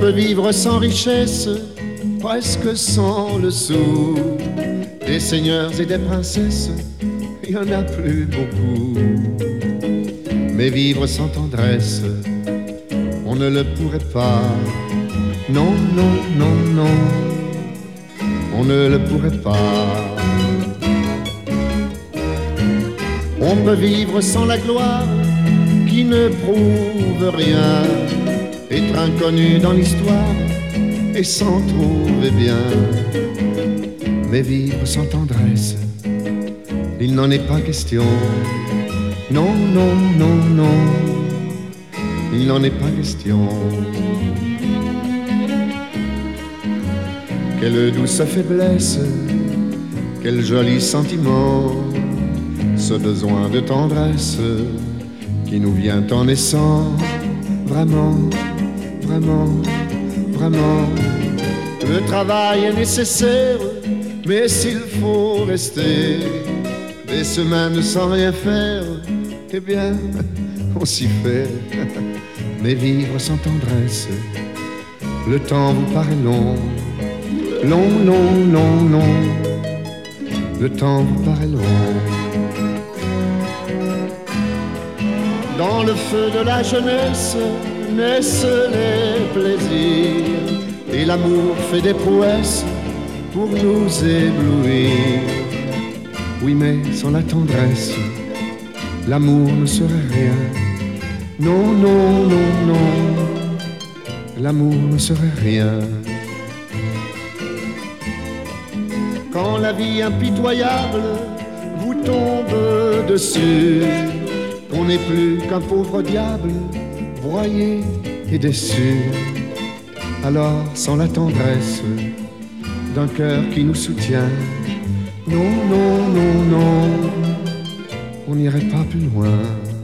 peut vivre sans richesse, presque sans le sou. Des seigneurs et des princesses, il y en a plus beaucoup. Mais vivre sans tendresse, on ne le pourrait pas. Non, non, non, non, on ne le pourrait pas. On peut vivre sans la gloire qui ne prouve rien, être inconnu dans l'histoire et s'en trouver bien. Mais vivre sans tendresse, il n'en est pas question. Non, non, non, non, il n'en est pas question. Quelle douce faiblesse, quel joli sentiment, ce besoin de tendresse qui nous vient en naissant. Vraiment, vraiment, vraiment, le travail est nécessaire, mais s'il faut rester des semaines sans rien faire, eh bien, on s'y fait. Mais vivre sans tendresse, le temps vous paraît long. Long, long, long, long, le temps vous paraît long. Dans le feu de la jeunesse naissent les plaisirs, et l'amour fait des prouesses pour nous éblouir. Oui, mais sans la tendresse, l'amour ne serait rien. Non, non, non, non, l'amour ne serait rien. Quand la vie impitoyable vous tombe dessus, on n'est plus qu'un pauvre diable, broyé et déçu. Alors, sans la tendresse d'un cœur qui nous soutient, non, non, non, non, on n'irait pas plus loin.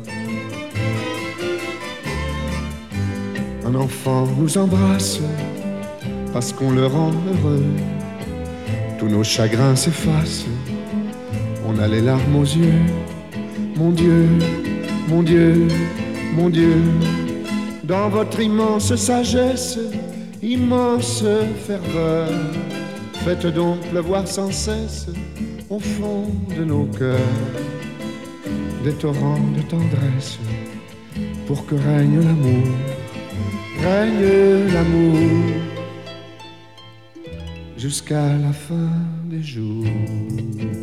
Un enfant nous embrasse parce qu'on le rend heureux. Tous nos chagrins s'effacent, on a les larmes aux yeux. Mon Dieu, mon Dieu, mon Dieu, dans votre immense sagesse, immense ferveur, faites donc pleuvoir sans cesse au fond de nos cœurs des torrents de tendresse, pour que règne l'amour, règne l'amour, jusqu'à la fin des jours.